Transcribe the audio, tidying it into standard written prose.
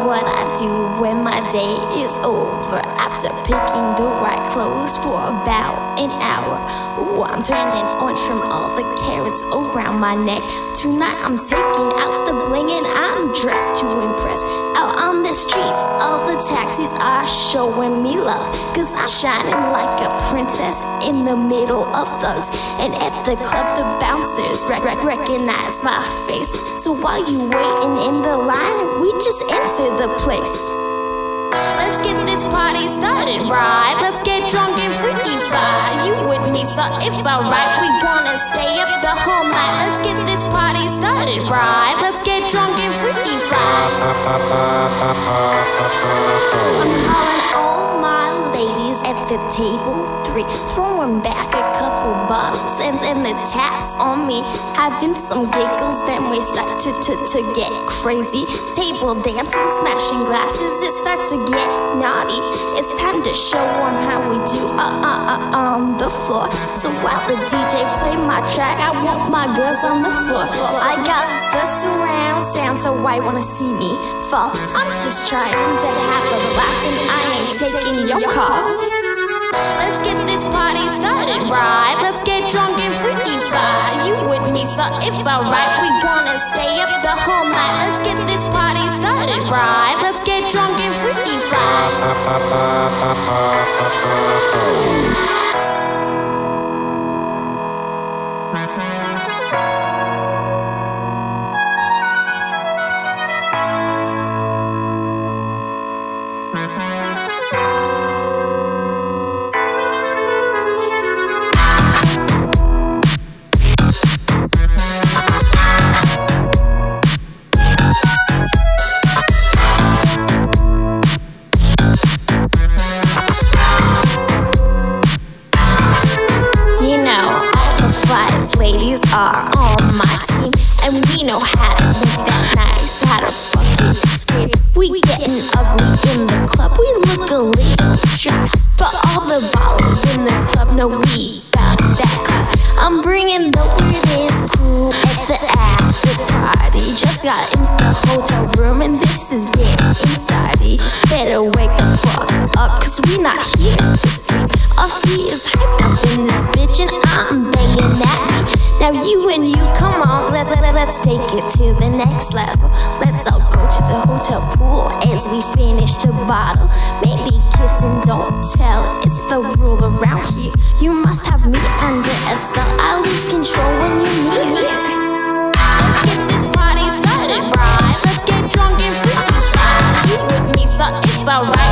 what I do when my day is over. After picking the right clothes for about an hour. Ooh, I'm turning orange from all the carrots around my neck. Tonight I'm taking out the bling and I'm dressed to impress. Out on the streets, all the taxis are showing me love, 'cause I'm shining like a princess in the middle of thugs. And at the club the bouncers recognize my face. So while you waiting in the line, we just enter the place. Let's get this party started, right? Let's get drunk and freaky fly. You with me, so it's alright. We gonna stay up the whole night. Let's get this party started, right? Let's get drunk and freaky fly. I'm calling all my ladies at the table 3, throwing back a couple bottles and the taps on me, having some giggles. Then we start to get crazy. Table dancing, smashing glasses, it starts to get naughty. It's time to show them how we do on the floor. So while the DJ play my track, I want my girls on the floor. I got the surround sound, so why wanna see me fall? I'm just trying to have a blast and I ain't taking your call. Let's get this party started, right? Let's get drunk and freaky fly. You with me, so it's alright. We gonna stay up the whole night. Let's get this party started, right? Let's get drunk and freaky fly. Ladies are on my team, and we know how to make that nice, how to fucking scream. We getting ugly in the club, we look a little trash, but all the ballers in the club know we got that class. I'm bringing the weirdest crew at the after party. Just got in the hotel room and this is getting started. Better wake the fuck up, 'cause we not here to sleep. Our feet is hyped up in this bitch and I'm banging at me. Now you and you, come on, let's take it to the next level. Let's all go to the hotel pool as we finish the bottle. Maybe kiss and don't tell, it's the rule around here. You must have me under a spell, I lose control when you need me. Let's get this party started, right? Let's get drunk and freaky fly. You with me, so it's alright.